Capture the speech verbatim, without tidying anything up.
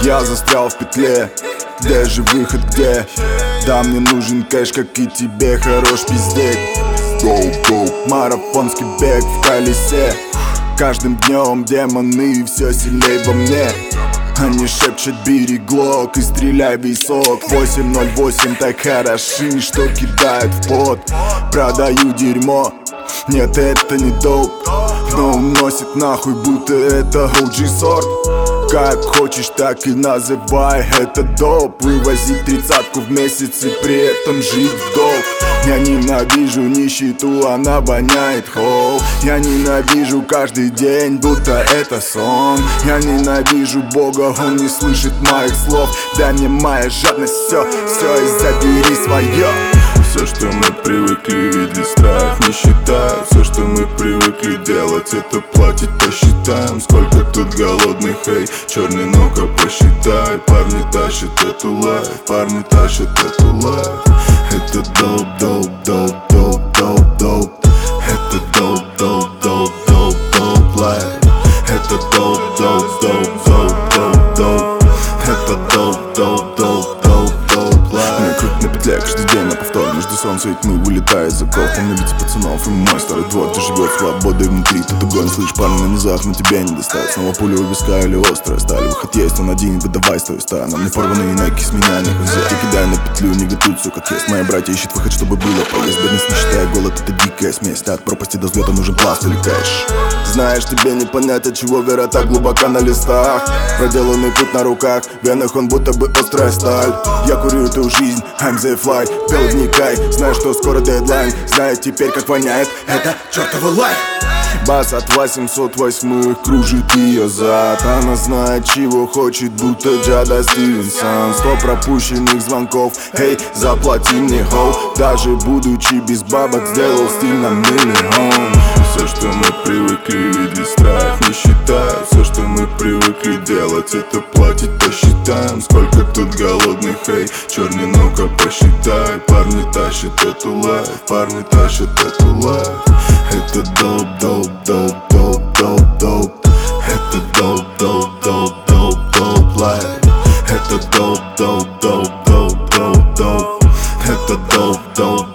Я застрял в петле, где же выход, где? Да, мне нужен кэш, как и тебе, хорош пиздеть. Доп-доп, марафонский бег в колесе. Каждым днем демоны все сильней во мне. Они шепчут: бери глок и стреляй в висок. Восемь ноль восемь так хороши, что кидают в пот. Продаю дерьмо, нет, это не доп, но уносит нахуй, будто это о джи сорт. Как хочешь, так и называй это доп. Вывозить тридцатку в месяц и при этом жить в долг. Я ненавижу нищету, она воняет хоу. Я ненавижу каждый день, будто это сон. Я ненавижу Бога, он не слышит моих слов. Дай мне моя жадность, все, все и забери свое. Все, что мы привыкли видеть, страх, нищета. Все, что мы привыкли делать, это платить по счетам. Сколько тут голодных, эй, черный, ну-ка посчитай. Парни тащат эту лайф, парни тащат эту лайф. Это доп, доп, доп, доп, доп, доп. Это доп, доп, доп, доп, доп лайф. Это доп, доп, доп, доп, доп, доп. Это доп, доп, доп, доп, доп лайф. Мне крут на петле каждый день на повтор. Между солнца и тьмы вылетает закол. Помню лица пацанов и мой старый двор, где живет свободой внутри. Тут огонь, слышь, парни на низах, но тебе не достать. Снова пуля у виска или острая сталь. Выход есть, он один, выдавай свою стаю. Нам не порванные неки, с меня не взять. Я кидаю на петлю, не готовят все как есть. Мои братья ищут выход, чтобы было поесть. Бедность, не считая голод, это дикая смесь. От пропасти до взлета нужен пласт или кэш. Знаешь, тебе не понять, от чего вера так глубока на листах. Проделанный путь на руках, в венах он будто бы острая сталь. Я курю эту жизнь, I'm the fly. Пел, вникай, знаю, что скоро дедлайн. Знаю теперь, как воняет это чертова лайф. Бас от восемьсот восьмых кружит ее зад. Она знает, чего хочет, будто Джада Стивенсон. Сто пропущенных звонков, эй, заплати мне хоу. Даже будучи без бабок, сделал стиль на миллион. Все, что мы привыкли видеть, страх, нищета. Все, что мы привыкли делать, это платить по счетам. Сколько тут голодных, эй, черный, ну-ка посчитай. Парни тащат эту лайф, парни тащат эту лайф. Это доп, доп, доп, доп, доп, доп. Это доп, доп, доп, доп, доп лайф. Это доп, доп, доп, доп, доп, доп. Это доп, доп.